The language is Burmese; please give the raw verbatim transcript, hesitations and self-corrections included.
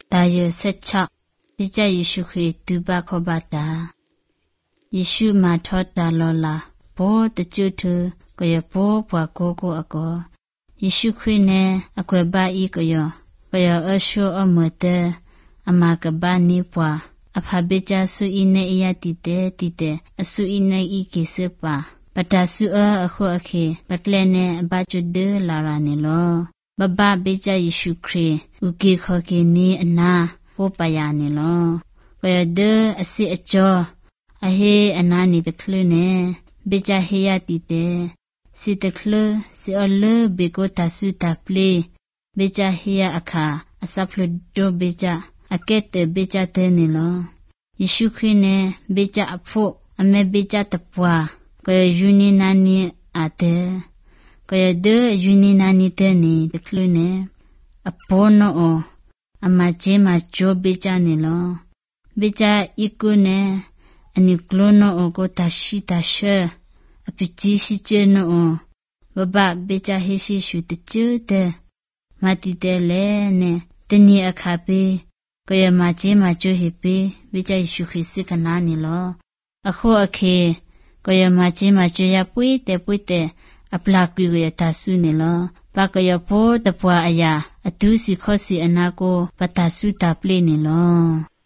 တာယဆက်ချပိကြယေရှုခရစ်တူပါခောပါတာယေရှုမာထောတာလောလာဘောတကျွထုကိုရဘောဘွားကိုကိုအကောယေရှုခရစ်နဲ့အကွယ်ပါဤကိုရကိုရအရှုအမတဲ့အမကဘာနိပွားအဖဘေချာဆူဤနေအယတိတေတိတေအဆူဤနေဤကိစပါပတာဆူအခုအခေပတလဲနဲ့အဘကျွဒလာရနေလောဘဘဘေချာယေရှုခရစ်ဥကေခောကေနီအနာဘောပယာနေလောကိုရတဲ့အစီအကျော်အဟေအနာနေတခလနဲ့ဘေချာဟေယတိတေစီတခလစီအလဘေကိုတဆူတာပလေဘေချာဟေယအခါအစဖလဒိုဘေချာအကဲ့တဲ့ဘေချာတဲ့နေလောယေရှုခရစ်နဲ့ဘေချာအဖို့အမေဘေချာတပွားကိုရယူနီနာနီအတဲ့ကိုရတဲ့ယူနီနာနီတဲ့နေတခလနဲ့အပေါ်နောအမချေမဂျိုဘေချာနေလောဘေချာဤကုနဲ့အနိကလောနောကိုတရှိတရှေအပတိရှိချေနောဘဘဘေချာဟေရှိရှုတကျွတဲ့မတိတဲ့လဲနဲ့တနည်းအခါပေးကိုရမချေမကျွဟိပေးဘေချာယေရှုခရစ်စကနာနေလောအခုအခေကိုရမချေမကျွရပွေးတဲ့ပွေးတဲ့အပလာကွေရတဆုနေလောဘာကရဖို့တပွားအရာအတူစီခောစီအနာကိုပတဆုတာပလေနေလော